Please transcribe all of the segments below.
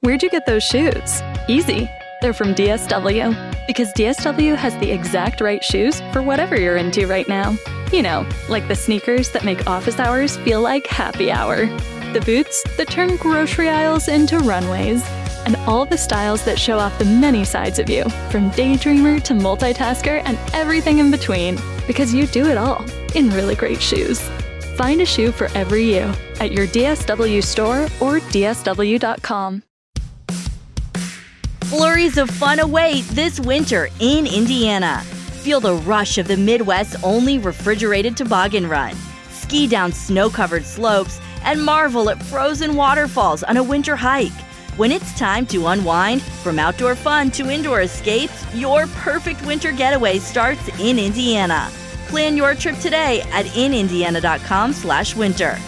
Where'd you get those shoes? Easy. They're from DSW. Because DSW has the exact right shoes for whatever you're into right now. You know, like the sneakers that make office hours feel like happy hour. The boots that turn grocery aisles into runways. And all the styles that show off the many sides of you, from daydreamer to multitasker and everything in between. Because you do it all in really great shoes. Find a shoe for every you at your DSW store or DSW.com. Flurries of fun await this winter in Indiana. Feel the rush of the Midwest's only refrigerated toboggan run. Ski down snow-covered slopes and marvel at frozen waterfalls on a winter hike. When it's time to unwind, from outdoor fun to indoor escapes, your perfect winter getaway starts in Indiana. Plan your trip today at inindiana.com/winter.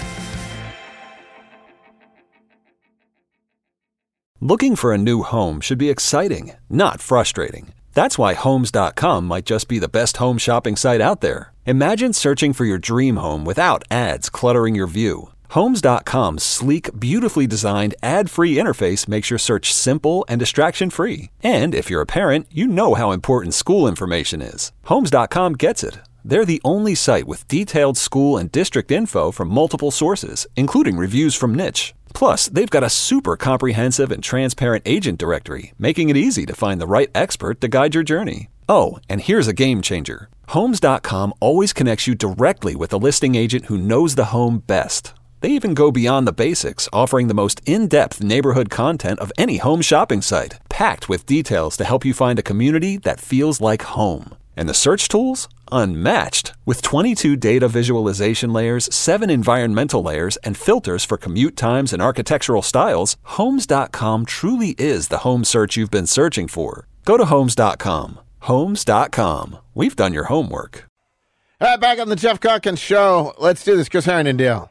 Looking for a new home should be exciting, not frustrating. That's why Homes.com might just be the best home shopping site out there. Imagine searching for your dream home without ads cluttering your view. Homes.com's sleek, beautifully designed, ad-free interface makes your search simple and distraction-free. And if you're a parent, you know how important school information is. Homes.com gets it. They're the only site with detailed school and district info from multiple sources, including reviews from Niche. Plus, they've got a super comprehensive and transparent agent directory, making it easy to find the right expert to guide your journey. Oh, and here's a game changer. Homes.com always connects you directly with a listing agent who knows the home best. They even go beyond the basics, offering the most in-depth neighborhood content of any home shopping site, packed with details to help you find a community that feels like home. And the search tools? Unmatched. With 22 data visualization layers, 7 environmental layers, and filters for commute times and architectural styles, Homes.com truly is the home search you've been searching for. Go to Homes.com. Homes.com. We've done your homework. All right, back on the Jeff Calkins Show. Let's do this. Chris Harrington deal.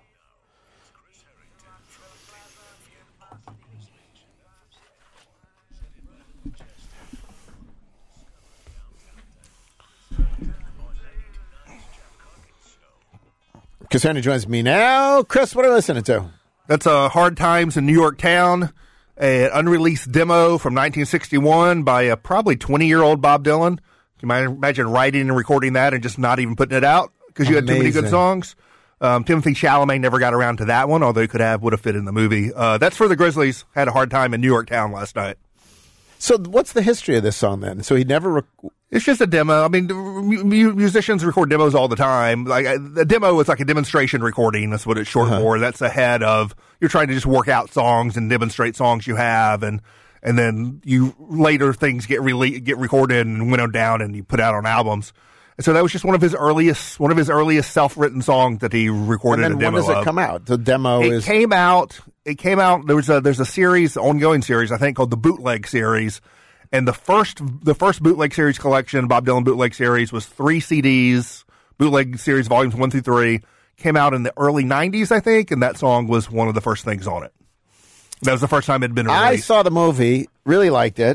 Chris Harrington joins me now. Chris, what are you listening to? That's Hard Times in New York Town, an unreleased demo from 1961 by a probably 20-year-old Bob Dylan. You might imagine writing and recording that and just not even putting it out because you had too many good songs. Timothy Chalamet never got around to that one, although he would have fit in the movie. That's for the Grizzlies. Had a hard time in New York Town last night. So what's the history of this song then? So he never... It's just a demo. I mean, musicians record demos all the time. Like a demo is like a demonstration recording. That's what it's short for. That's ahead of you're trying to just work out songs and demonstrate songs you have, and then you later things get recorded and winnowed down and you put out on albums. And so that was just one of his earliest self-written songs that he recorded and then a demo of. When does it come out? The demo It came out. There's a series, ongoing series, I think, called the Bootleg series. And the first Bootleg series collection, Bob Dylan Bootleg series, was 3 CDs, Bootleg series volumes 1 through 3, came out in the early 90s, I think, and that song was one of the first things on it. That was the first time it had been released. I saw the movie, really liked it.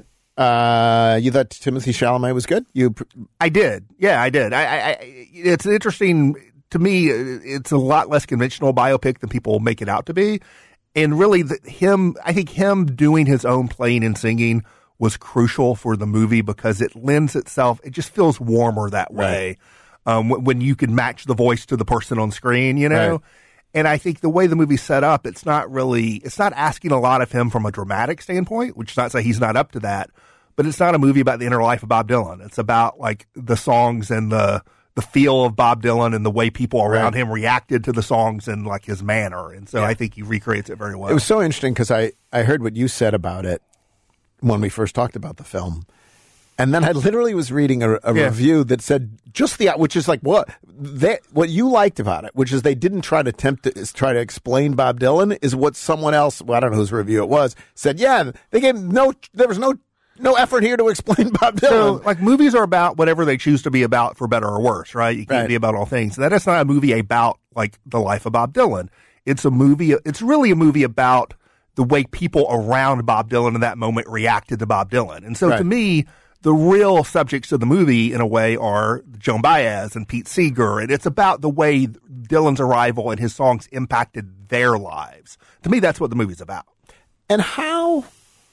You thought Timothy Chalamet was good? I did. Yeah, I did. It's interesting, to me, it's a lot less conventional biopic than people make it out to be. And really, I think him doing his own playing and singing was crucial for the movie because it lends itself, it just feels warmer that way. Right. When you can match the voice to the person on screen, you know? Right. And I think the way the movie's set up, it's not asking a lot of him from a dramatic standpoint, which is not to say he's not up to that, but it's not a movie about the inner life of Bob Dylan. It's about like the songs and the feel of Bob Dylan and the way people around him reacted to the songs and like his manner. And so I think he recreates it very well. It was so interesting because I heard what you said about it when we first talked about the film. And then I literally was reading a review that said which is like what you liked about it, which is they didn't try to explain Bob Dylan, is what someone else, I don't know whose review it was, said, they gave there was no effort here to explain Bob Dylan. So, like, movies are about whatever they choose to be about, for better or worse, right? You can't be about all things. That is not a movie about, like, the life of Bob Dylan. It's really a movie about the way people around Bob Dylan in that moment reacted to Bob Dylan. And so to me, the real subjects of the movie, in a way, are Joan Baez and Pete Seeger. And it's about the way Dylan's arrival and his songs impacted their lives. To me, that's what the movie's about. And how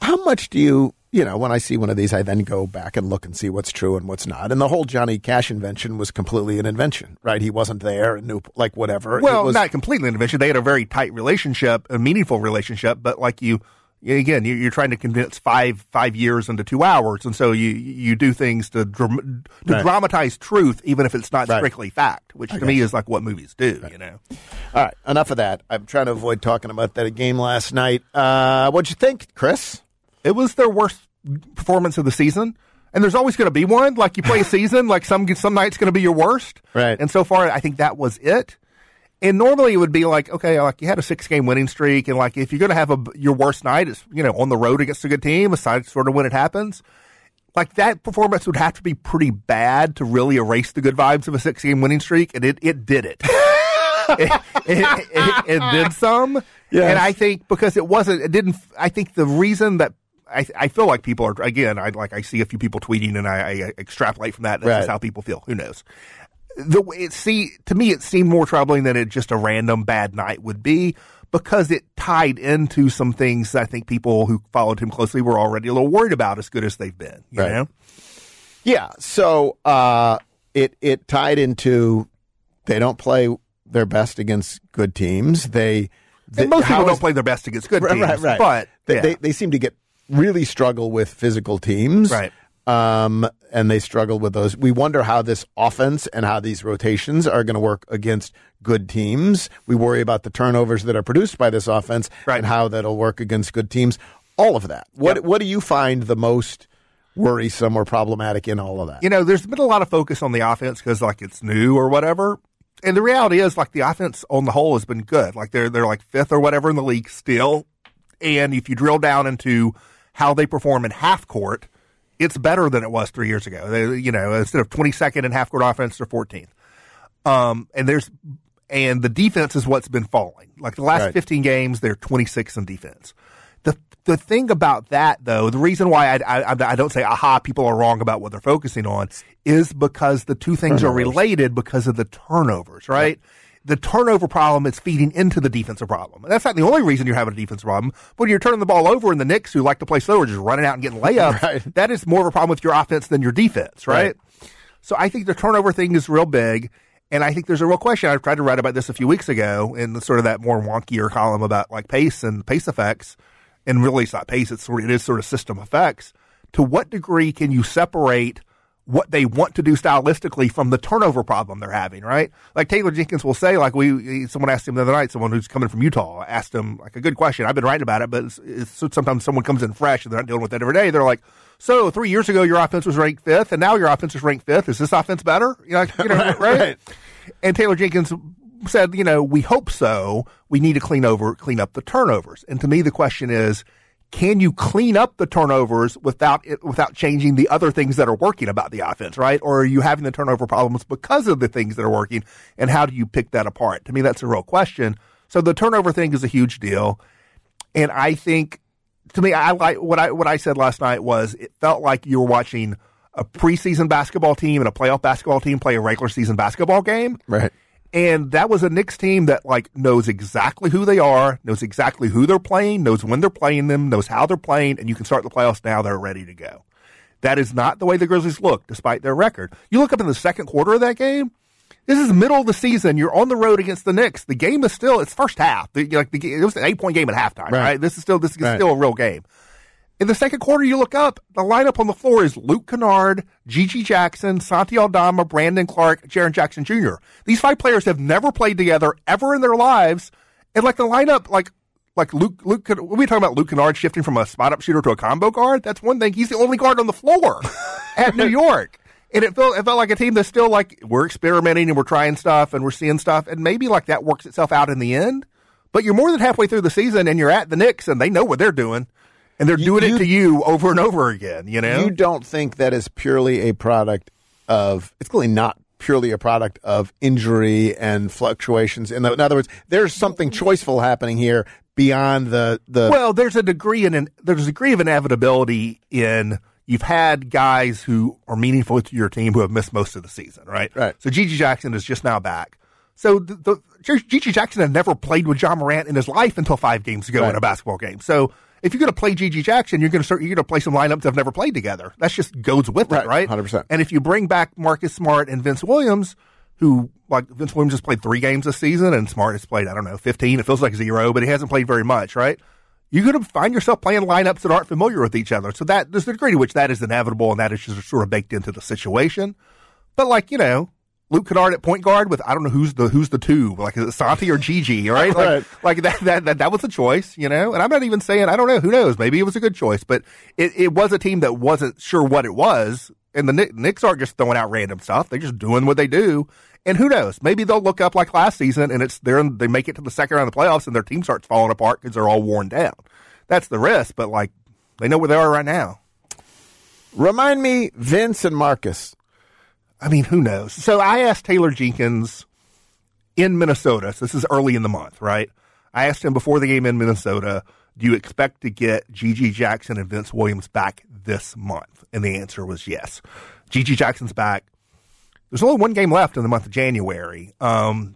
how much do you, when I see one of these, I then go back and look and see what's true and what's not. And the whole Johnny Cash invention was completely an invention, right? He wasn't there and knew, like, whatever. Well, not completely an invention. They had a very tight relationship, a meaningful relationship, but like you're trying to condense five years into 2 hours, and so you do things to dramatize truth, even if it's not strictly fact, which to me is like what movies do. All right, enough of that. I'm trying to avoid talking about that game last night. What'd you think, Chris? It was their worst performance of the season, and there's always going to be one. Like you play a season, like some night's going to be your worst, right? And so far, I think that was it. And normally it would be like, okay, like you had a 6-game winning streak, and like if you're going to have your worst night, it's on the road against a good team, aside sort of when it happens. Like that performance would have to be pretty bad to really erase the good vibes of a 6-game winning streak, and it did it. it did some, yes. And I think because I think the reason that I feel like people are, again, I see a few people tweeting and I extrapolate from that. That's just how people feel. Who knows? To me, it seemed more troubling than it just a random bad night would be, because it tied into some things that I think people who followed him closely were already a little worried about, as good as they've been. You know? Yeah. So it tied into they don't play their best against good teams. And most people don't play their best against good teams. Right. But they seem to really struggle with physical teams. Right. And they struggled with those. We wonder how this offense and how these rotations are going to work against good teams. We worry about the turnovers that are produced by this offense and how that'll work against good teams. All of that. What do you find the most worrisome or problematic in all of that? There's been a lot of focus on the offense because like it's new or whatever. And the reality is like the offense on the whole has been good. Like they're like fifth or whatever in the league still. And if you drill down into how they perform in half court, it's better than it was 3 years ago. Instead of 22nd in half court offense, they're 14th. And the defense is what's been falling. Like the last 15 games, they're 26th in defense. The thing about that, though, the reason why I don't say, people are wrong about what they're focusing on, is because the two things are related because of the turnovers, right? The turnover problem is feeding into the defensive problem. And that's not the only reason you're having a defensive problem. But when you're turning the ball over and the Knicks, who like to play slower, just running out and getting layups, that is more of a problem with your offense than your defense, right? So I think the turnover thing is real big. And I think there's a real question. I tried to write about this a few weeks ago in sort of that more wonkier column about like pace and pace effects. And really it's not pace, it is sort of system effects. To what degree can you separate what they want to do stylistically from the turnover problem they're having, right? Like Taylor Jenkins will say, like someone asked him the other night, someone who's coming from Utah asked him like a good question. I've been writing about it, but it's sometimes someone comes in fresh and they're not dealing with that every day. They're like, so 3 years ago your offense was ranked 5th and now your offense is ranked 5th. Is this offense better? Right? And Taylor Jenkins said, we hope so. We need to clean up the turnovers. And to me, the question is, can you clean up the turnovers without changing the other things that are working about the offense, right? Or are you having the turnover problems because of the things that are working? And how do you pick that apart? To me, that's a real question. So the turnover thing is a huge deal. And I think, to me, I like what I said last night was it felt like you were watching a preseason basketball team and a playoff basketball team play a regular season basketball game. Right. And that was a Knicks team that like knows exactly who they are, knows exactly who they're playing, knows when they're playing them, knows how they're playing, and you can start the playoffs now. They're ready to go. That is not the way the Grizzlies look, despite their record. You look up in the second quarter of that game. This is the middle of the season. You're on the road against the Knicks. The game is still it's first half. It was an 8-point game at halftime. Right? This is still a real game. In the second quarter, you look up, the lineup on the floor is Luke Kennard, Gigi Jackson, Santi Aldama, Brandon Clark, Jaren Jackson Jr. These 5 players have never played together ever in their lives. And like the lineup, like Luke, we talking about Luke Kennard shifting from a spot-up shooter to a combo guard. That's one thing. He's the only guard on the floor at New York. And it felt like a team that's still like, we're experimenting and we're trying stuff and we're seeing stuff. And maybe like that works itself out in the end. But you're more than halfway through the season and you're at the Knicks and they know what they're doing. And they're doing it to you over and over again, You don't think that is purely a product of – it's clearly not purely a product of injury and fluctuations. In other words, there's something choiceful happening here beyond the Well, there's a degree of inevitability in you've had guys who are meaningful to your team who have missed most of the season, right? Right. So Gigi Jackson is just now back. So Gigi Jackson had never played with John Morant in his life until 5 games ago in a basketball game. So if you're going to play G.G. Jackson, you're going to play some lineups that have never played together. That just goes with it, right? 100%. And if you bring back Marcus Smart and Vince Williams, who, like, Vince Williams has played 3 games this season, and Smart has played, 15. It feels like 0, but he hasn't played very much, right? You're going to find yourself playing lineups that aren't familiar with each other. So that there's the degree to which that is inevitable, and that is just sort of baked into the situation. But, like, Luke Kennard at point guard with, I don't know who's the 2, like, is it Santi or Gigi, right? Like that was a choice, And I'm not even saying, I don't know, who knows? Maybe it was a good choice, but it was a team that wasn't sure what it was. And the Knicks aren't just throwing out random stuff. They're just doing what they do. And who knows? Maybe they'll look up like last season and they make it to the second round of the playoffs and their team starts falling apart because they're all worn down. That's the risk, but, like, they know where they are right now. Remind me, Vince and Marcus. I mean, who knows? So I asked Taylor Jenkins in Minnesota. So this is early in the month, right? I asked him before the game in Minnesota, do you expect to get G.G. Jackson and Vince Williams back this month? And the answer was yes. G.G. Jackson's back. There's only 1 game left in the month of January. And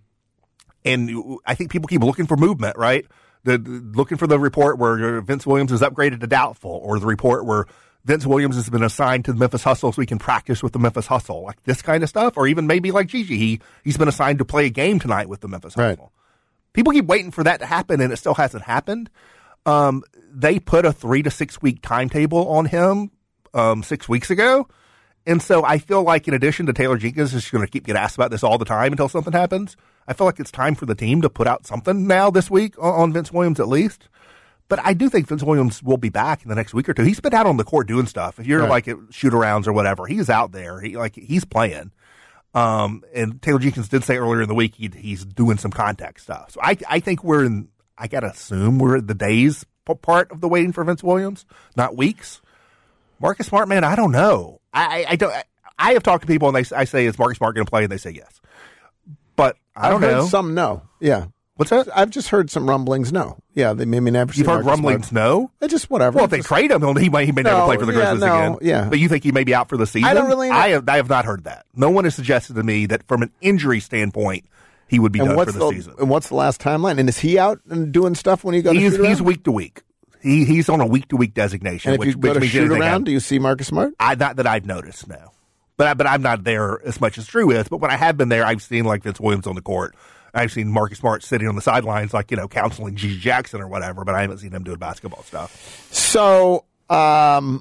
I think people keep looking for movement, right? Looking for the report where Vince Williams is upgraded to doubtful, or the report where Vince Williams has been assigned to the Memphis Hustle so he can practice with the Memphis Hustle, like this kind of stuff, or even maybe like Gigi, he's been assigned to play a game tonight with the Memphis Hustle. Right. People keep waiting for that to happen, and it still hasn't happened. They put a 3 to 6 week timetable on him 6 weeks ago, and so I feel like in addition to Taylor Jenkins is going to keep getting asked about this all the time until something happens, I feel like it's time for the team to put out something now this week on Vince Williams at least. But I do think Vince Williams will be back in the next week or two. He's been out on the court doing stuff. If you're like at shoot-arounds or whatever, he's out there. He's playing. And Taylor Jenkins did say earlier in the week he's doing some contact stuff. So I think I got to assume we're at the days part of the waiting for Vince Williams, not weeks. Marcus Smart, man, I don't know. I have talked to people and I say, is Marcus Smart going to play? And they say yes. But I don't know. Some no. Yeah. What's that? I've just heard some rumblings. No, yeah, they may never. You've heard rumblings? Smart. No, just whatever. Well, if they trade him, he may never play for the Grizzlies again. Yeah, but you think he may be out for the season? I don't really know. I have not heard that. No one has suggested to me that from an injury standpoint he would be done for the season. And what's the last timeline? And is he out and doing stuff when you go to shoot around? He's week to week. He's on a week to week designation. And if you go to shoot around, do you see Marcus Smart? Not that I've noticed. No, but I'm not there as much as Drew is. But when I have been there, I've seen like Vince Williams on the court. I've seen Marcus Smart sitting on the sidelines, like, counseling G.G. Jackson or whatever, but I haven't seen him doing basketball stuff. So, and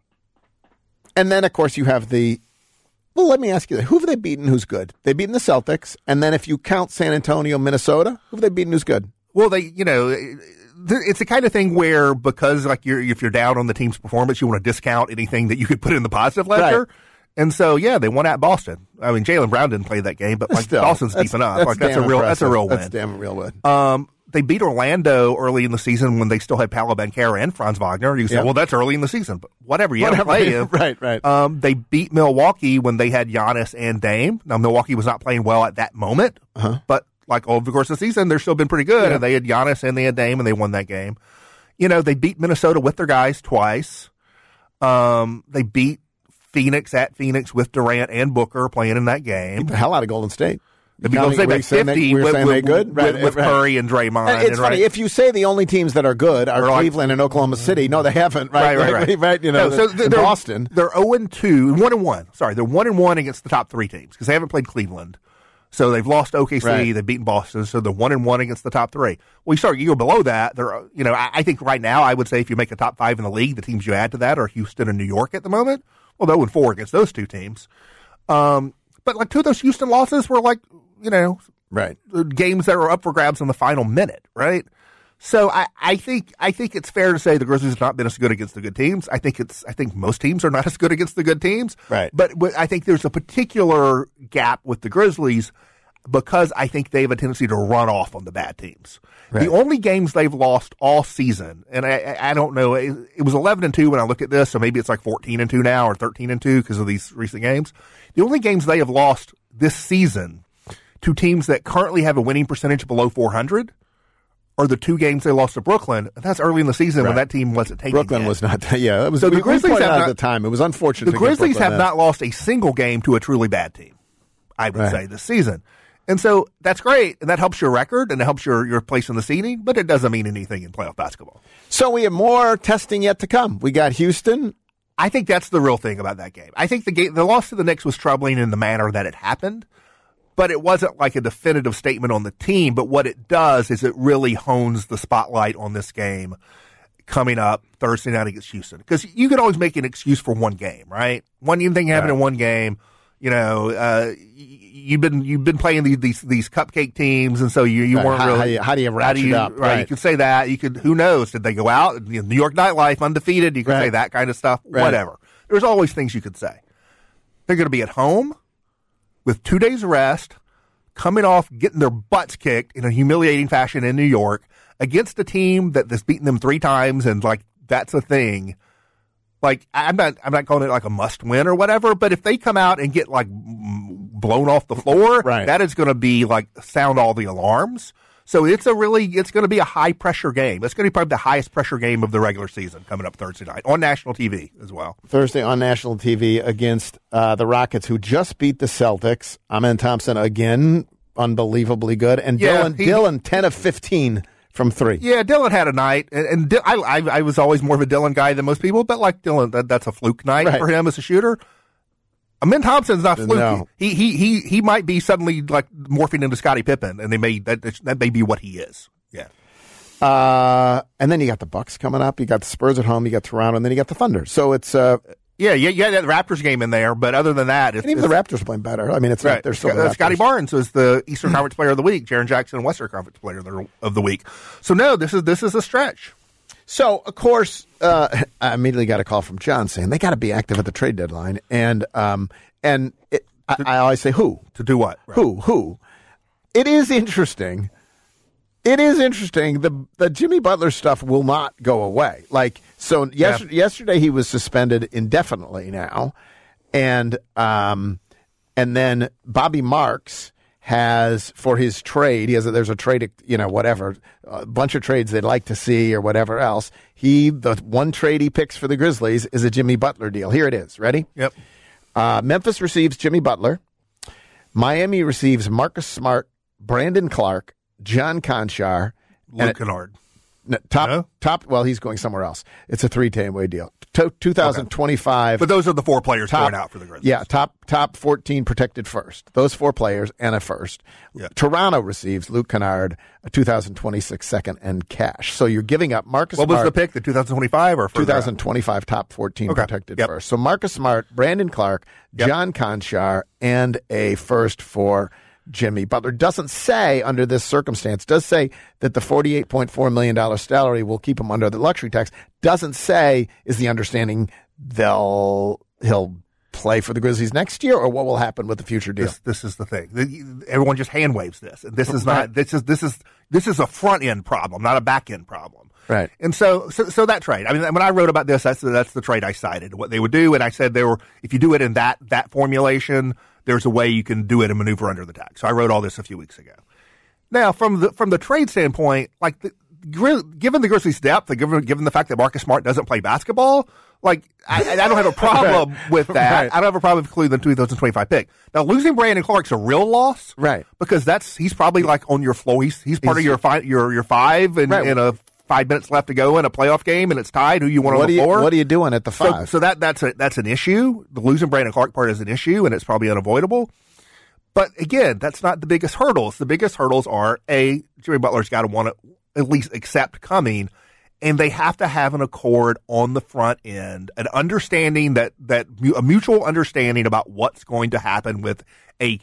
then, of course, you have well, let me ask you, who have they beaten who's good? They've beaten the Celtics, and then if you count San Antonio, Minnesota, who have they beaten who's good? Well, it's the kind of thing where, because, like, if you're down on the team's performance, you want to discount anything that you could put in the positive ledger. Right. And so, yeah, they won at Boston. I mean, Jaylen Brown didn't play that game, but like Boston's deep enough. That's a real win. That's damn real win. They beat Orlando early in the season when they still had Paolo Banchero and Franz Wagner. You say, well, that's early in the season, but whatever. You got to play him. Right. They beat Milwaukee when they had Giannis and Dame. Now, Milwaukee was not playing well at that moment, but like over the course of the season, they've still been pretty good. Yeah. And they had Giannis and they had Dame, and they won that game. They beat Minnesota with their guys twice. They beat Phoenix at Phoenix with Durant and Booker playing in that game. Beat the hell out of Golden State. Golden State by 50 with Curry and Draymond. It's funny. If you say the only teams that are good are Cleveland and Oklahoma City, no, they haven't. Right. Boston. They're 0-2, 1-1. Sorry, they're 1-1 against the top 3 teams because they haven't played Cleveland. So they've lost OKC, they've beaten Boston, so they're 1-1 against the top 3. Well, you go below that. I think right now I would say if you make a top 5 in the league, the teams you add to that are Houston and New York at the moment. Well, 0-4 against those 2 teams. But like 2 of those Houston losses were like, games that were up for grabs in the final minute, right? So I think it's fair to say the Grizzlies have not been as good against the good teams. I think most teams are not as good against the good teams. Right. But I think there's a particular gap with the Grizzlies because I think they have a tendency to run off on the bad teams. Right. The only games they've lost all season, and I don't know, it was 11-2 when I look at this, so maybe it's like 14-2 now or 13-2 because of these recent games. The only games they have lost this season to teams that currently have a winning percentage below 400 are the 2 games they lost to Brooklyn. And that's early in the season when that team wasn't taking Brooklyn yet. Was not. Yeah, it was. So the Grizzlies have at the time. It was unfortunate. The Grizzlies have not lost a single game to a truly bad team, I would say, this season. And so that's great, and that helps your record, and it helps your place in the seeding, but it doesn't mean anything in playoff basketball. So we have more testing yet to come. We got Houston. I think that's the real thing about that game. I think the loss to the Knicks was troubling in the manner that it happened, but it wasn't like a definitive statement on the team. But what it does is it really hones the spotlight on this game coming up Thursday night against Houston. Because you can always make an excuse for one game, right? One thing happened in one game. You know, you've been playing these cupcake teams, and so you weren't really. How do you ratchet it up? Right, you could say that. You could. Who knows? Did they go out? New York nightlife, undefeated. You could say that kind of stuff. Right. Whatever. There's always things you could say. They're going to be at home with 2 days of rest, coming off getting their butts kicked in a humiliating fashion in New York against a team that's beaten them 3 times, and like that's a thing. Like, I'm not calling it like a must win or whatever, but if they come out and get like blown off the floor, that is going to be like sound all the alarms. So it's going to be a high pressure game. It's going to be probably the highest pressure game of the regular season coming up Thursday night on national TV as well. Thursday on national TV against the Rockets, who just beat the Celtics. Amen Thompson again, unbelievably good, and Dillon 10 of 15. From 3. Yeah, Dillon had a night, and I was always more of a Dillon guy than most people, but like Dillon, that's a fluke night for him as a shooter. Amen Thompson's not fluky. No. He might be suddenly like morphing into Scottie Pippen, and that may be what he is. Yeah. And then you got the Bucks coming up. You got the Spurs at home. You got Toronto, and then you got the Thunder. So it's Yeah, that Raptors game in there, but other than that, even the Raptors are playing better. I mean, it's right. They're still Scotty Barnes was the Eastern Conference Player of the Week. Jaren Jackson, Western Conference Player of the Week. So no, this is a stretch. So of course, I immediately got a call from John saying they got to be active at the trade deadline, I always say who to do what? Right. Who? It is interesting. The Jimmy Butler stuff will not go away. Yesterday he was suspended indefinitely now, and then Bobby Marks has for his trade. There's a trade, whatever, a bunch of trades they'd like to see or whatever else. The one trade he picks for the Grizzlies is a Jimmy Butler deal. Here it is. Ready? Yep. Memphis receives Jimmy Butler. Miami receives Marcus Smart, Brandon Clark, John Conchar, Luke Kennard. Top. Well, he's going somewhere else. It's a 3-way deal. 2025. But those are the 4 players going out for the Grizzlies. Yeah, top 14 protected first. Those 4 players and a first. Yeah. Toronto receives Luke Kennard, a 2026 second, and cash. So you're giving up Marcus Smart. What was the pick? The 2025 or 2025 top 14 protected first. So Marcus Smart, Brandon Clark, John Conchar, and a first for Jimmy Butler. Doesn't say under this circumstance, does say that the $48.4 million salary will keep him under the luxury tax. Doesn't say is the understanding he'll play for the Grizzlies next year or what will happen with the future deal. This is the thing. Everyone just hand waves this. This is not, this is a front end problem, not a back end problem. Right. And so that trade, I mean, when I wrote about this, that's the trade I cited, what they would do. And I said if you do it in that formulation, there's a way you can do it and maneuver under the tax. So I wrote all this a few weeks ago. Now, from the trade standpoint, like given the Grizzlies' depth, and given the fact that Marcus Smart doesn't play basketball, like I don't have a problem with that. Right. I don't have a problem with including the 2025 pick. Now, losing Brandon Clark's a real loss, right? Because he's probably like on your floor. He's part of your 5 and in a 5 minutes left to go in a playoff game, and it's tied. Who you want on the floor? What are you doing at the 5? So that's an issue. The losing Brandon Clark part is an issue, and it's probably unavoidable. But again, that's not the biggest hurdles. The biggest hurdles are Jimmy Butler's got to want to at least accept coming, and they have to have an accord on the front end, an understanding that a mutual understanding about what's going to happen with a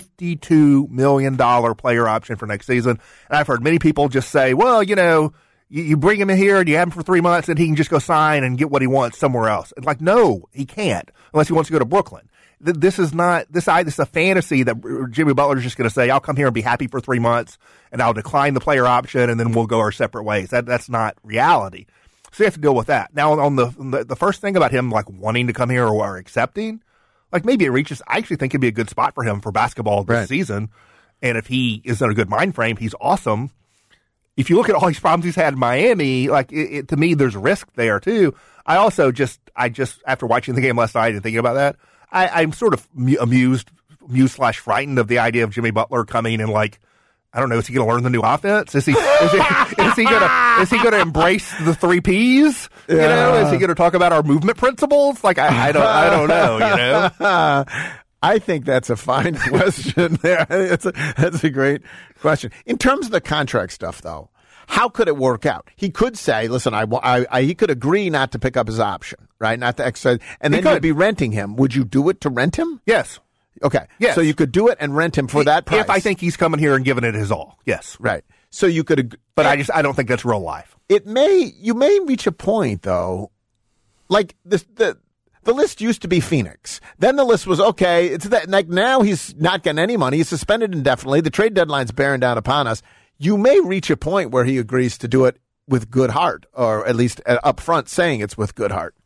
$52 million player option for next season. And I've heard many people just say, well, you bring him in here and you have him for 3 months and he can just go sign and get what he wants somewhere else. And like, no, he can't unless he wants to go to Brooklyn. This is a fantasy that Jimmy Butler is just going to say, I'll come here and be happy for 3 months and I'll decline the player option and then we'll go our separate ways. That's not reality. So you have to deal with that. Now on the first thing about him like wanting to come here or accepting, like maybe I actually think it'd be a good spot for him for basketball this season. And if he is in a good mind frame, he's awesome. If you look at all these problems he's had in Miami, like to me, there's risk there too. I also just after watching the game last night and thinking about that, I'm sort of amused amused / frightened of the idea of Jimmy Butler coming and like, I don't know, is he going to learn the new offense? Is he going to embrace the 3 Ps? You know, is he going to talk about our movement principles? Like, I don't know, you know? I think that's a fine question there. That's a great question. In terms of the contract stuff, though, how could it work out? He could say, listen, he could agree not to pick up his option, right? Not to exercise. And then you'd be renting him. Would you do it to rent him? Yes. Okay. Yes. So you could do it and rent him for that price. If I think he's coming here and giving it his all. Yes. Right. So you could. But I don't think that's real life. You may reach a point, though, like the list used to be Phoenix. Then the list was, okay, it's that, like, now he's not getting any money. He's suspended indefinitely. The trade deadline's bearing down upon us. You may reach a point where he agrees to do it with good heart, or at least up front saying it's with good heart.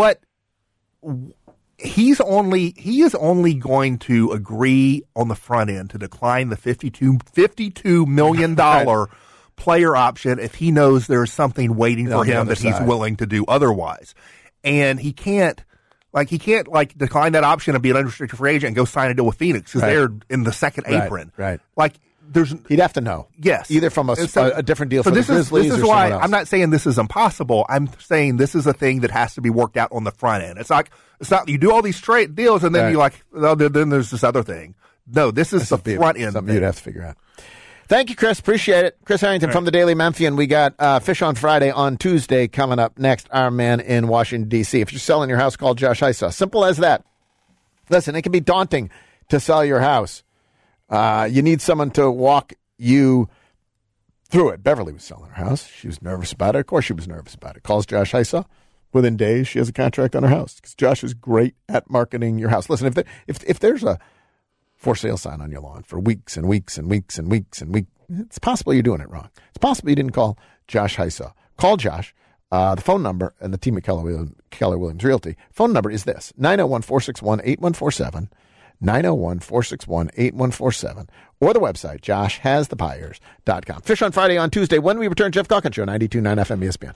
He is only going to agree on the front end to decline the $52 million player option if he knows there's something waiting for him that he's willing to do otherwise. And he can't decline that option and be an unrestricted free agent and go sign a deal with Phoenix because they're in the second apron. Right. Like, he'd have to know. Yes. Either from a different deal for the Grizzlies this is or why else. I'm not saying this is impossible. I'm saying this is a thing that has to be worked out on the front end. It's not you do all these trade deals and then then there's this other thing. No, this is the front end. Something you'd have to figure out. Thank you, Chris. Appreciate it. Chris Harrington from the Daily Memphian. We got Fish on Friday on Tuesday coming up next. Our man in Washington, D.C. If you're selling your house, call Josh Hysaw. Simple as that. Listen, it can be daunting to sell your house. You need someone to walk you through it. Beverly was selling her house. She was nervous about it. Of course she was nervous about it. Calls Josh Hysaw. Within days, she has a contract on her house because Josh is great at marketing your house. Listen, if there's a for sale sign on your lawn for weeks and weeks and weeks and weeks and weeks, it's possible you're doing it wrong. It's possible you didn't call Josh Hysaw. Call Josh. The phone number and the team at Keller Williams Realty. Phone number is this, 901-461-8147. 901-461-8147, or the website, joshhasthepires.com. Fish on Friday on Tuesday. When we return, Jeff Calkins Show, 92.9 FM ESPN.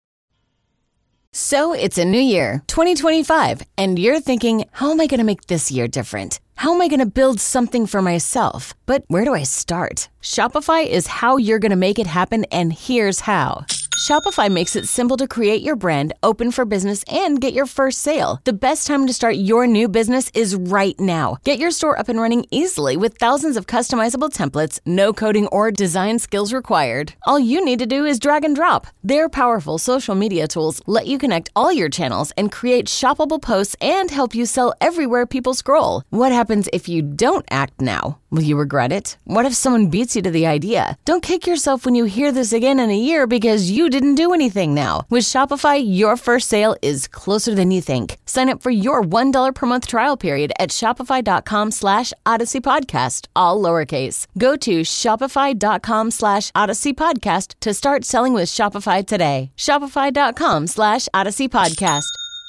So it's a new year, 2025, and you're thinking, how am I going to make this year different? How am I going to build something for myself? But where do I start? Shopify is how you're going to make it happen, and here's how. Shopify makes it simple to create your brand, open for business, and get your first sale. The best time to start your new business is right now. Get your store up and running easily with thousands of customizable templates, no coding or design skills required. All you need to do is drag and drop. Their powerful social media tools let you connect all your channels and create shoppable posts and help you sell everywhere people scroll. What happens if you don't act now? Will you regret it? What if someone beats you to the idea? Don't kick yourself when you hear this again in a year because you didn't do anything now. With Shopify, your first sale is closer than you think. Sign up for your $1 per month trial period at shopify.com/Odyssey Podcast, all lowercase. Go to shopify.com/Odyssey Podcast to start selling with Shopify today. Shopify.com/Odyssey Podcast.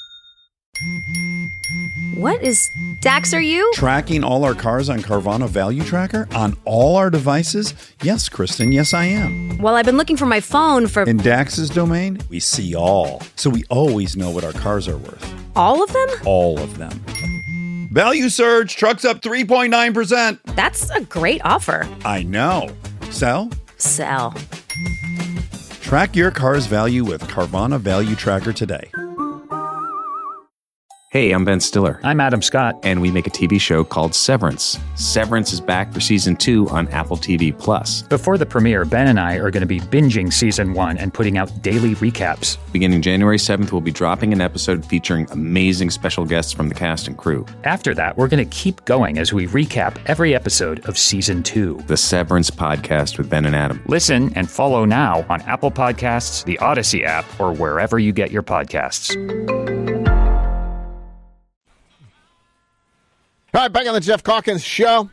What is Dax, are you? Tracking all our cars on Carvana Value Tracker on all our devices? Yes, Kristen, yes, I am. Well, I've been looking for my phone for... In Dax's domain, we see all. So we always know what our cars are worth. All of them? All of them. Value surge, trucks up 3.9%. That's a great offer. I know. Sell? Sell. Track your car's value with Carvana Value Tracker today. Hey, I'm Ben Stiller. I'm Adam Scott. And we make a TV show called Severance. Severance is back for season 2 on Apple TV+. Before the premiere, Ben and I are going to be binging season 1 and putting out daily recaps. Beginning January 7th, we'll be dropping an episode featuring amazing special guests from the cast and crew. After that, we're going to keep going as we recap every episode of season 2. The Severance Podcast with Ben and Adam. Listen and follow now on Apple Podcasts, the Odyssey app, or wherever you get your podcasts. All right, back on the Jeff Calkins Show.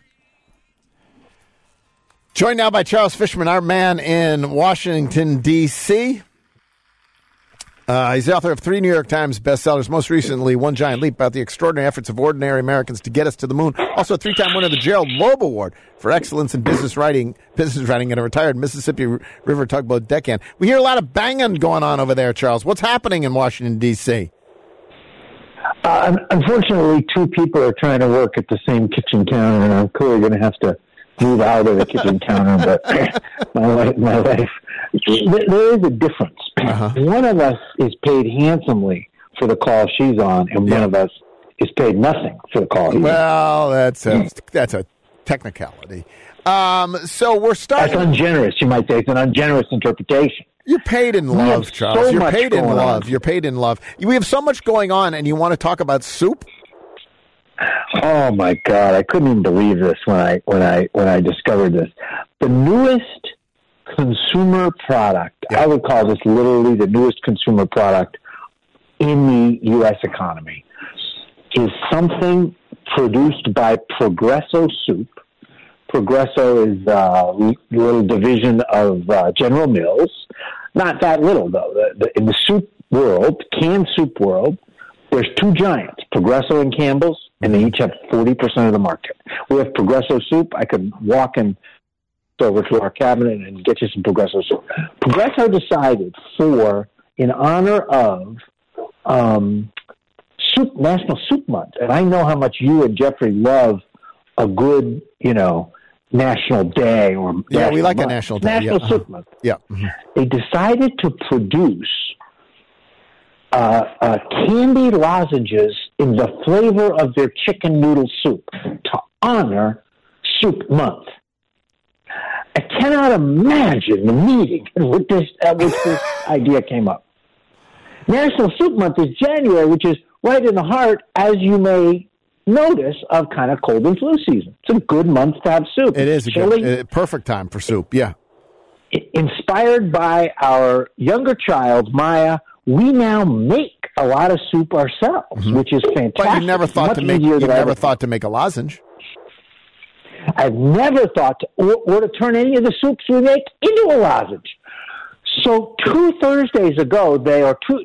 Joined now by Charles Fishman, our man in Washington, D.C. He's the author of 3 New York Times bestsellers, most recently One Giant Leap, about the extraordinary efforts of ordinary Americans to get us to the moon. Also a 3-time winner of the Gerald Loeb Award for excellence in business writing, and a retired Mississippi River tugboat deckhand. We hear a lot of banging going on over there, Charles. What's happening in Washington, D.C.? Unfortunately, two people are trying to work at the same kitchen counter, and I'm clearly going to have to move out of the kitchen counter. But my wife, there is a difference. One of us is paid handsomely for the call she's on, and one of us is paid nothing for the call. Well, that's a technicality. So we're starting. That's ungenerous, you might say. It's an ungenerous interpretation. You're paid in love, Charles. You're paid in love. On. You're paid in love. We have so much going on, and you want to talk about soup? Oh my God! I couldn't even believe this when I discovered this. The newest consumer product. I would call this literally the newest consumer product in the U.S. economy is something produced by Progresso Soup. Progresso is a little division of General Mills. Not that little, though. In the soup world, canned soup world, there's two giants, Progresso and Campbell's, and they each have 40% of the market. We have Progresso Soup. I could walk over to our cabinet and get you some Progresso Soup. Progresso decided in honor of National Soup Month, and I know how much you and Jeffrey love a good, National Day or we like a National Day. National Soup Month. Yeah, they decided to produce candy lozenges in the flavor of their chicken noodle soup to honor Soup Month. I cannot imagine the meeting at which this idea came up. National Soup Month is January, which is right in the heart, as you may notice, of kind of cold and flu season. It's a good month to have soup. It is a perfect time for soup, yeah. Inspired by our younger child, Maya, we now make a lot of soup ourselves, which is fantastic. But you never thought to make a lozenge. I've never thought to turn any of the soups we make into a lozenge. So two Tuesdays ago, they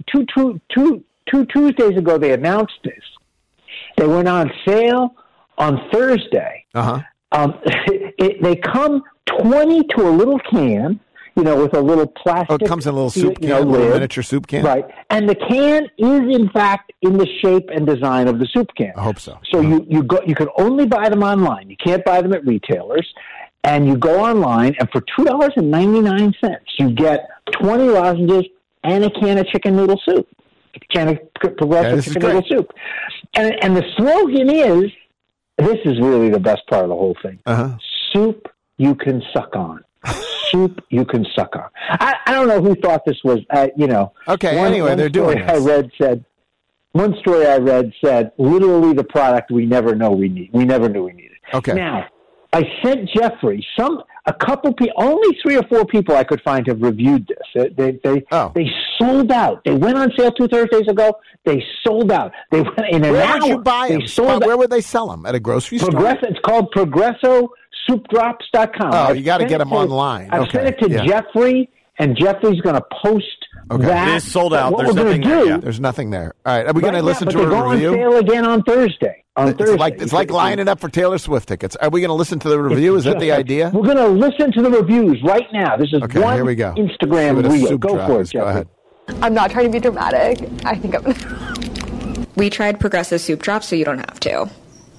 announced this. They went on sale on Thursday. They come 20 to a little can, with a little plastic. Oh, it comes in a little soup can, a little miniature soup can? Right. And the can is, in fact, in the shape and design of the soup can. I hope so. So you can only buy them online. You can't buy them at retailers. And you go online, and for $2.99, you get 20 lozenges and a can of chicken noodle soup. A can of Progresso chicken noodle soup. And the slogan is, this is really the best part of the whole thing, soup you can suck on. Soup you can suck on. I don't know who thought this was, Okay, anyway, they're doing this. One story I read said, literally the product we never knew we needed. Okay. Now, I sent Jeffrey a couple people, only 3 or 4 people I could find have reviewed this. They sold out. They went on sale 2 Thursdays ago. They sold out. They went in an hour. Where would you buy them? Where would they sell them? At a grocery store? It's called ProgressoSoupDrops.com. Oh, you got to get them online. I've sent it to Jeffrey, and Jeffrey's going to post that. It is sold out. There's nothing there. Yeah. There's nothing there. All right. Are we going to listen to a review? They go on sale again on Thursday. It's like lining up for Taylor Swift tickets. Are we going to listen to the review? Is that the idea? We're going to listen to the reviews right now. This is one here we go. Instagram reel. Go for it, Jeffrey. Go ahead. I'm not trying to be dramatic. I think I'm... We tried Progresso Soup Drops, so you don't have to.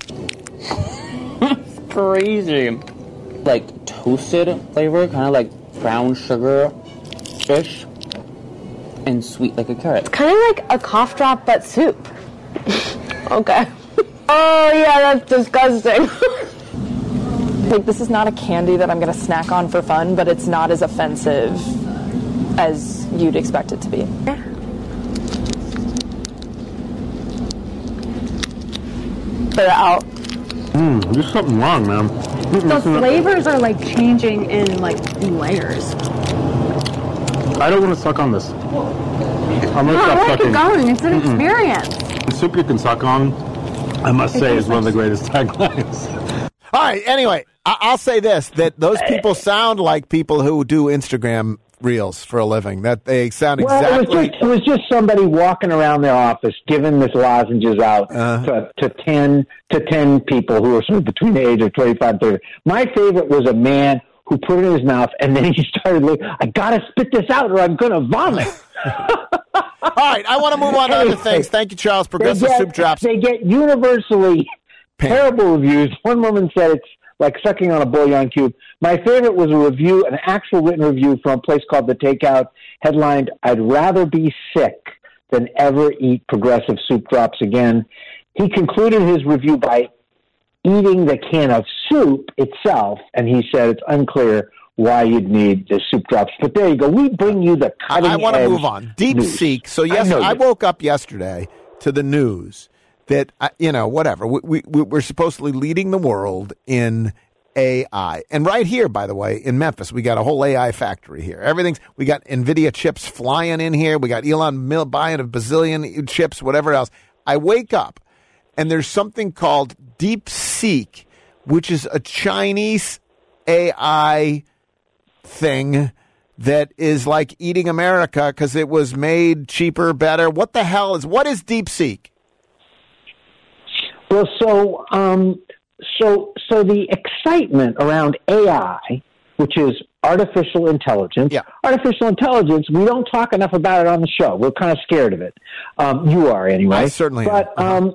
Crazy. Like toasted flavor, kind of like brown sugar-ish, and sweet like a carrot. It's kind of like a cough drop, but soup. Okay. Oh, yeah, that's disgusting. Like, this is not a candy that I'm going to snack on for fun, but it's not as offensive as you'd expect it to be. Yeah. Put it out. There's something wrong, man. The flavors are, like, changing in, like, layers. I don't want to suck on this. I'm going to stop sucking. Keep going. It's an experience. The soup you can suck on, I must say, is one of the greatest taglines. All right. Anyway, I'll say this, that those people sound like people who do Instagram reels for a living. That they sound exactly... It was just somebody walking around their office giving this lozenges out to 10 people who were sort of between the age of 25 and 30. My favorite was a man who put it in his mouth, and then he started like, I got to spit this out or I'm going to vomit. All right, I want to move on to other things. Thank you, Charles. Progressive Soup Drops. They get universally terrible reviews. One woman said it's like sucking on a bouillon cube. My favorite was a review, an actual written review from a place called The Takeout, headlined, "I'd rather be sick than ever eat Progressive Soup Drops again." He concluded his review by eating the can of soup itself, and he said it's unclear why you'd need the soup drops. But there you go. We bring you the cutting edge. I want to move on. DeepSeek. So I woke up yesterday to the news that, whatever. We're supposedly leading the world in AI. And right here, by the way, in Memphis, we got a whole AI factory here. We got NVIDIA chips flying in here. We got Elon buying a bazillion chips, whatever else. I wake up, and there's something called DeepSeek, which is a Chinese AI thing that is like eating America because it was made cheaper, better. What is DeepSeek? Well, so the excitement around AI, which is artificial intelligence. Yeah. Artificial intelligence, we don't talk enough about it on the show. We're kind of scared of it. You are anyway. I certainly am.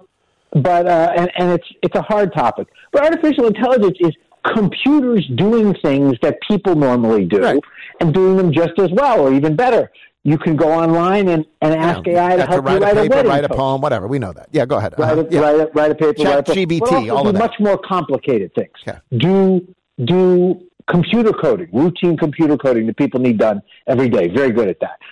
And it's a hard topic. But artificial intelligence is computers doing things that people normally do and doing them just as well or even better. You can go online and ask AI to help you write a wedding write a poem, whatever. We know that. Yeah, go ahead. Write a paper. ChatGPT, all of that. Much more complicated things. Okay. Do computer coding, routine computer coding that people need done every day. Very good at that.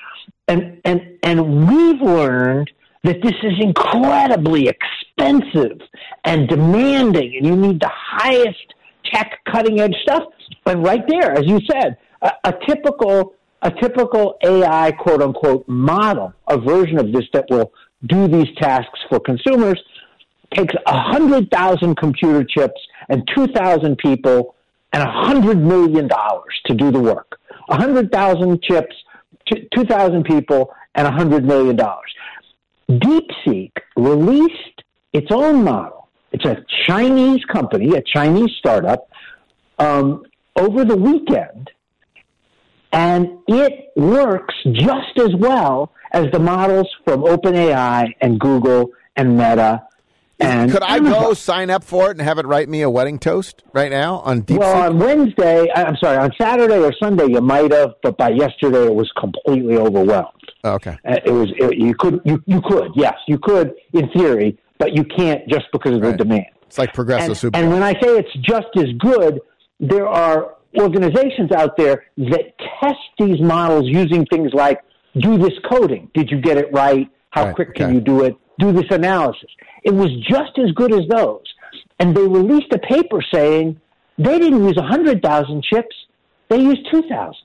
And we've learned that this is incredibly expensive and demanding, and you need the highest tech, cutting-edge stuff. And right there, as you said, a typical AI, quote-unquote, model, a version of this that will do these tasks for consumers, takes 100,000 computer chips and 2,000 people and $100 million to do the work. 100,000 chips, 2,000 people, and $100 million. DeepSeek released its own model. It's a Chinese company, a Chinese startup, over the weekend, and it works just as well as the models from OpenAI and Google and Meta. And could I go sign up for it and have it write me a wedding toast right now on DeepSeek? Well, on Saturday or Sunday you might have, but by yesterday it was completely overwhelmed. Okay. You could in theory, but you can't just because of the demand. It's like Progressive Soup. And when I say it's just as good, there are organizations out there that test these models using things like, do this coding. Did you get it right? How quick can you do it? Do this analysis. It was just as good as those. And they released a paper saying they didn't use 100,000 chips. They used 2,000.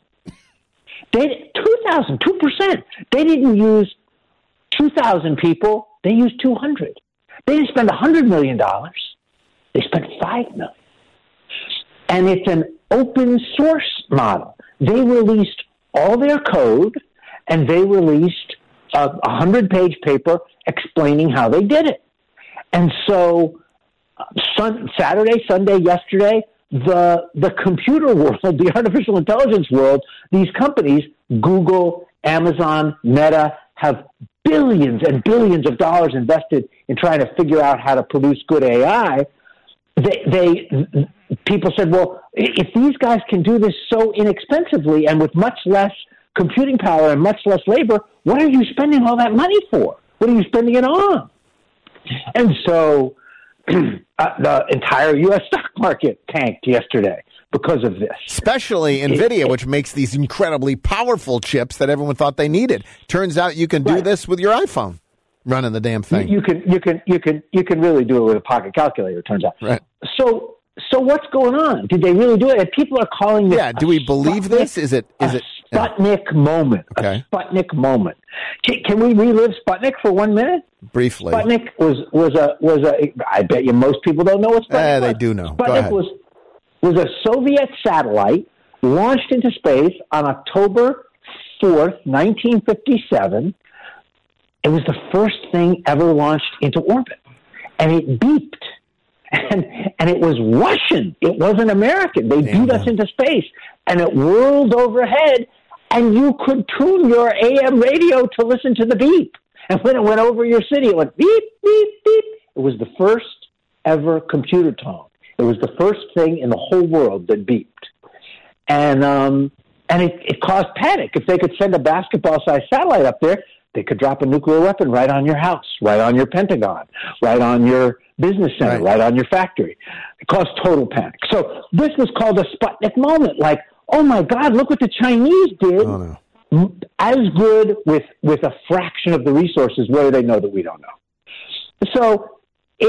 2,000, 2%. They didn't use 2,000 people. They used 200. They didn't spend $100 million. They spent $5 million. And it's an open source model. They released all their code, and they released a 100-page paper explaining how they did it. And so Saturday, Sunday, yesterday, the computer world, the artificial intelligence world, these companies, Google, Amazon, Meta, have billions and billions of dollars invested in trying to figure out how to produce good AI. People said, well, if these guys can do this so inexpensively and with much less computing power and much less labor, what are you spending all that money for? What are you spending it on? And so the entire U.S. stock market tanked yesterday because of this. Especially NVIDIA, which makes these incredibly powerful chips that everyone thought they needed. Turns out you can do this with your iPhone, running the damn thing. You can really do it with a pocket calculator, it turns out. Right. So what's going on? Did they really do it? And people are calling this. Yeah. Do we believe this? Is it Sputnik moment? Okay. A Sputnik moment. Can we relive Sputnik for 1 minute? Briefly. Sputnik was a. I bet you most people don't know what Sputnik was. They do know. Sputnik was a Soviet satellite launched into space on October 4th, 1957. It was the first thing ever launched into orbit, and it beeped. And it was Russian. It wasn't American. They beat us into space, and it whirled overhead, And you could tune your AM radio to listen to the beep. And when it went over your city, it went beep, beep, beep. It was the first ever computer tone. It was the first thing in the whole world that beeped. And it caused panic. If they could send a basketball-sized satellite up there, they could drop a nuclear weapon right on your house, right on your Pentagon, right on your business center, right on your factory. It caused total panic. So this was called a Sputnik moment. Like, oh, my God, look what the Chinese did. Oh, no. As good with a fraction of the resources. What do they know that we don't know? So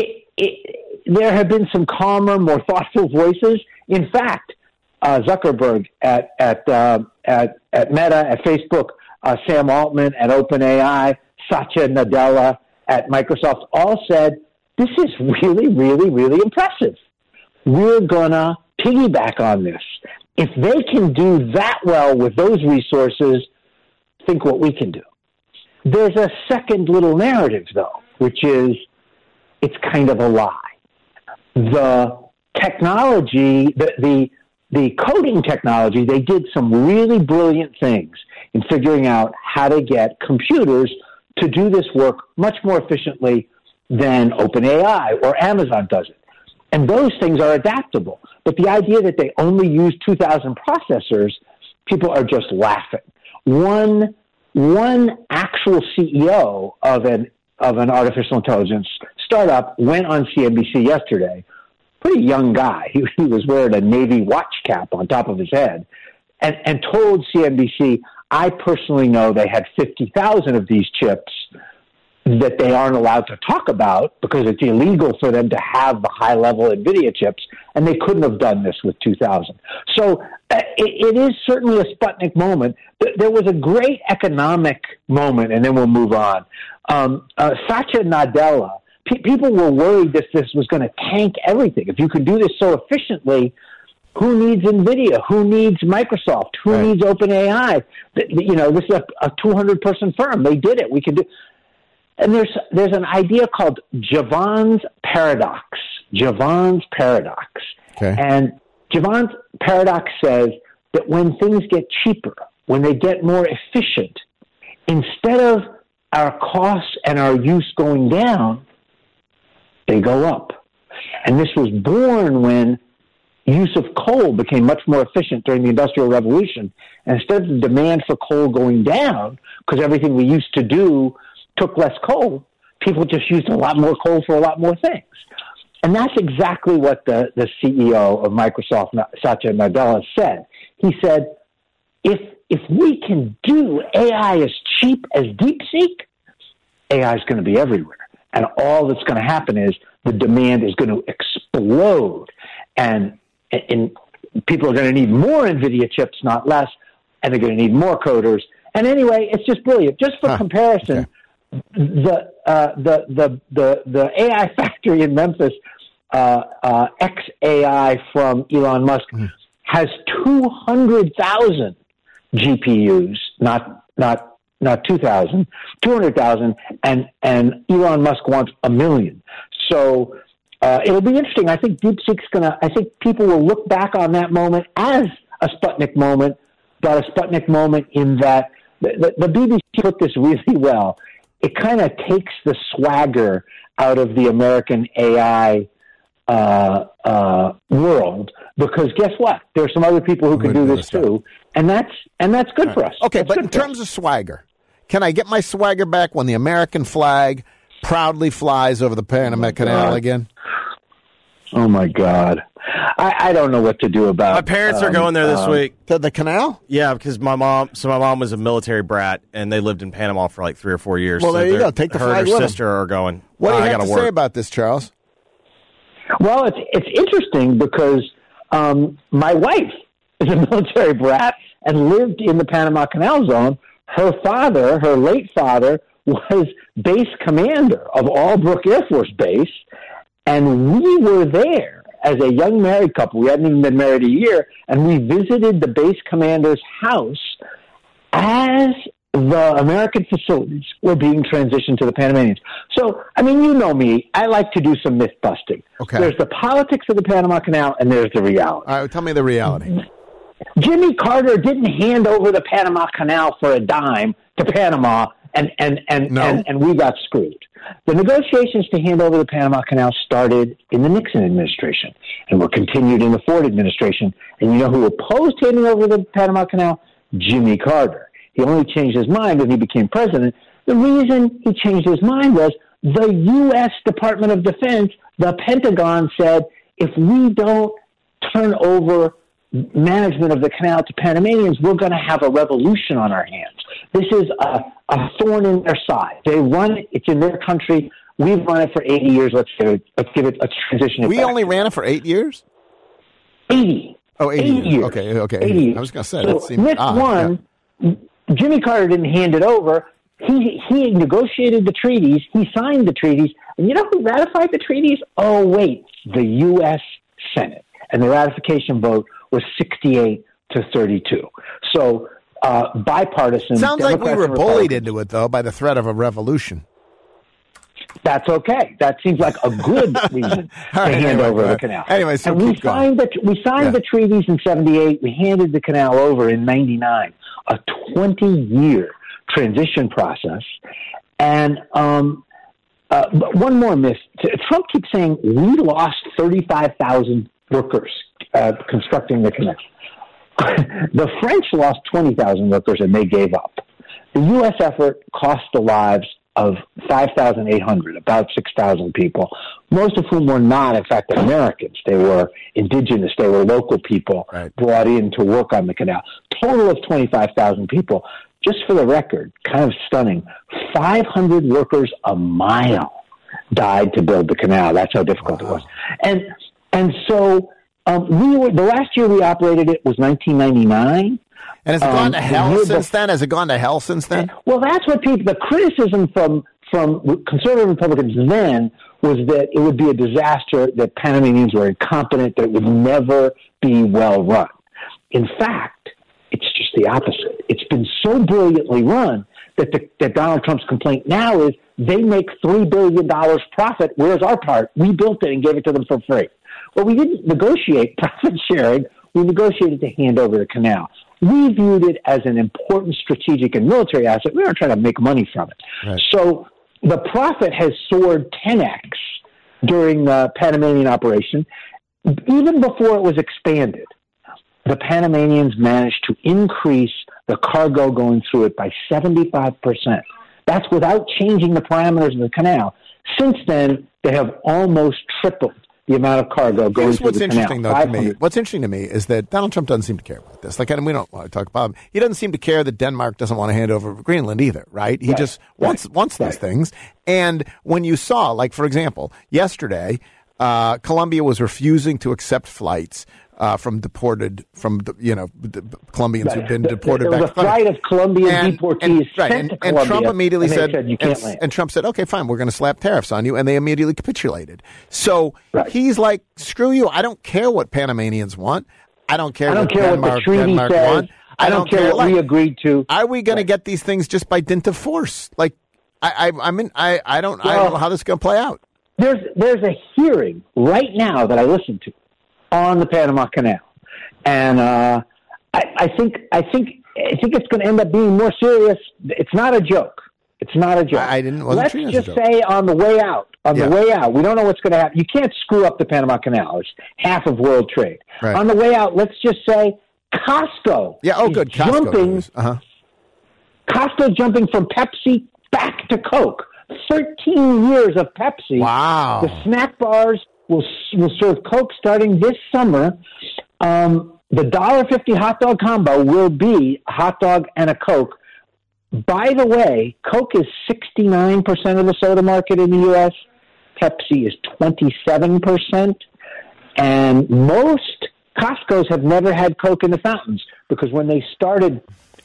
there have been some calmer, more thoughtful voices. In fact, Zuckerberg at Meta, at Facebook, Sam Altman at OpenAI, Satya Nadella at Microsoft all said, this is really, really, really impressive. We're going to piggyback on this. If they can do that well with those resources, think what we can do. There's a second little narrative, though, which is it's kind of a lie. The technology, the coding technology, they did some really brilliant things in figuring out how to get computers to do this work much more efficiently than OpenAI or Amazon does it. And those things are adaptable. But the idea that they only use 2,000 processors, people are just laughing. One actual CEO of an artificial intelligence startup went on CNBC yesterday. Pretty young guy. He was wearing a Navy watch cap on top of his head and told CNBC, I personally know they had 50,000 of these chips that they aren't allowed to talk about because it's illegal for them to have the high-level NVIDIA chips, and they couldn't have done this with 2,000. So it is certainly a Sputnik moment. There was a great economic moment, and then we'll move on. Satya Nadella, people were worried that this was going to tank everything. If you could do this so efficiently, who needs NVIDIA? Who needs Microsoft? Who needs OpenAI? You know, this is a 200-person firm. They did it. We can do. And there's an idea called Jevons paradox. Jevons paradox. Okay. And Jevons paradox says that when things get cheaper, when they get more efficient, instead of our costs and our use going down, they go up. And this was born when use of coal became much more efficient during the Industrial Revolution. And instead of the demand for coal going down, because everything we used to do took less coal, people just used a lot more coal for a lot more things. And that's exactly what the CEO of Microsoft, Satya Nadella, said. He said, if we can do AI as cheap as DeepSeek, AI is going to be everywhere. And all that's going to happen is the demand is going to explode. And people are going to need more NVIDIA chips, not less, and they're going to need more coders. And anyway, it's just brilliant. Just for comparison, the AI factory in Memphis, xAI from Elon Musk, has 200,000 GPUs, not 2,000, 200,000, and Elon Musk wants 1 million. So it'll be interesting. I think DeepSeek's I think people will look back on that moment as a Sputnik moment, but a Sputnik moment in that the BBC put this really well. It kind of takes the swagger out of the American AI world, because guess what? There are some other people who can do this too, and that's good for us. Okay, but in terms of swagger, can I get my swagger back when the American flag proudly flies over the Panama Canal again? Oh my God. I don't know what to do about it. My parents are going there this week. To the canal? Yeah, because my mom was a military brat, and they lived in Panama for like 3 or 4 years. Well, there you go. Take the flag with her them. sister are going. What do you have to say about this, Charles? Well, it's interesting because my wife is a military brat and lived in the Panama Canal Zone. Her father, her late father, was base commander of Albrook Air Force Base, and we were there as a young married couple. We hadn't even been married a year, and we visited the base commander's house as the American facilities were being transitioned to the Panamanians. So, I mean, you know me. I like to do some myth busting. Okay. There's the politics of the Panama Canal, and there's the reality. All right, tell me the reality. Jimmy Carter didn't hand over the Panama Canal for a dime to Panama, and we got screwed. The negotiations to hand over the Panama Canal started in the Nixon administration and were continued in the Ford administration. And you know who opposed handing over the Panama Canal? Jimmy Carter. He only changed his mind when he became president. The reason he changed his mind was the U.S. Department of Defense, the Pentagon, said, if we don't turn over management of the canal to Panamanians, we're going to have a revolution on our hands. This is a thorn in their side. They run it. It's in their country. We've run it for 80 years. Let's give it a transition. We only ran it for 8 years? 80. Oh, 80 years. Okay. 80. I was going to say, so that seemed Nixon odd. won. Yeah. Jimmy Carter didn't hand it over. He negotiated the treaties. He signed the treaties. And you know who ratified the treaties? Oh, wait, the U.S. Senate. And the ratification vote was 68 to 32. So bipartisan. Sounds like we Democrats were and bullied into it, though, by the threat of a revolution. That's okay. That seems like a good reason to hand over the canal. Anyway, so and we signed the treaties in 78. We handed the canal over in 99. A 20-year transition process. And one more myth. Trump keeps saying we lost 35,000 workers constructing the canal. The French lost 20,000 workers and they gave up. The U.S. effort cost the lives of 5,800, about 6,000 people, most of whom were not, in fact, Americans. They were indigenous. They were local people brought in to work on the canal. Total of 25,000 people. Just for the record, kind of stunning, 500 workers a mile died to build the canal. That's how difficult it was. And so the last year we operated it was 1999. And has it gone to hell since then? Has it gone to hell since then? Well, that's what the criticism from conservative Republicans then was that it would be a disaster, that Panamanians were incompetent, that it would never be well run. In fact, it's just the opposite. It's been so brilliantly run that Donald Trump's complaint now is they make $3 billion profit. Where's our part? We built it and gave it to them for free. Well, we didn't negotiate profit sharing. We negotiated to hand over the canal. We viewed it as an important strategic and military asset. We weren't trying to make money from it. Right. So the profit has soared 10x during the Panamanian operation. Even before it was expanded, the Panamanians managed to increase the cargo going through it by 75%. That's without changing the parameters of the canal. Since then, they have almost tripled the amount of cargo going through the canal. What's interesting to me is that Donald Trump doesn't seem to care about this. And we don't want to talk about him. He doesn't seem to care that Denmark doesn't want to hand over Greenland either, right? He just wants these things. And when you saw, like, for example, yesterday, Colombia was refusing to accept flights from Colombians who've been deported back to Colombia. There was a flight of Colombian deportees sent to Colombia, and Trump immediately said, you can't land. And Trump said, okay, fine, we're going to slap tariffs on you, and they immediately capitulated. So he's like, screw you, I don't care what Panamanians want. I don't care what the treaty says. Want. I don't care what we agreed to. Are we going to get these things just by dint of force? Like, I don't know how this is going to play out. There's a hearing right now that I listened to on the Panama Canal, and I think it's going to end up being more serious. It's not a joke. It's not a joke. Let's just say on the way out. The way out, we don't know what's going to happen. You can't screw up the Panama Canal. It's half of world trade. Right. On the way out, let's just say Costco. Yeah. Oh, good. Costco jumping from Pepsi back to Coke. 13 years of Pepsi. Wow. The snack bars will serve Coke starting this summer. The $1.50 hot dog combo will be a hot dog and a Coke. By the way, Coke is 69% of the soda market in the U.S. Pepsi is 27%. And most Costco's have never had Coke in the fountains because when they started...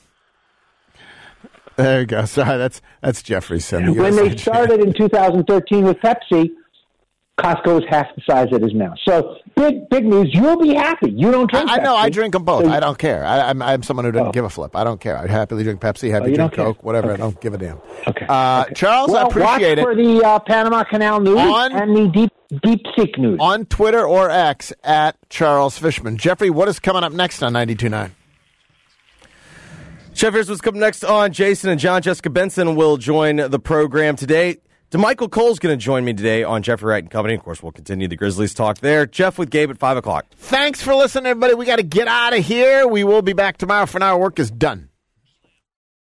There you go. Sorry, that's Jeffrey said. When they started in 2013 with Pepsi, Costco is half the size it is now. So big news. You'll be happy. You don't drink I know. Pepsi. I drink them both. So I don't care. I'm someone who doesn't give a flip. I don't care. I'd happily drink Pepsi, happy you drink don't care? Coke, whatever. Okay. I don't give a damn. Okay. Charles, well, I appreciate watch it. for the Panama Canal news and the deep seek news. On Twitter or X at Charles Fishman. Jeffrey, what is coming up next on 92.9? Jeff, here's what's coming next on Jason and John. Jessica Benson will join the program today. DeMichael Cole's going to join me today on Jeffrey Wright and Company. Of course, we'll continue the Grizzlies talk there. Jeff with Gabe at 5 o'clock. Thanks for listening, everybody. We got to get out of here. We will be back tomorrow. For now, our work is done.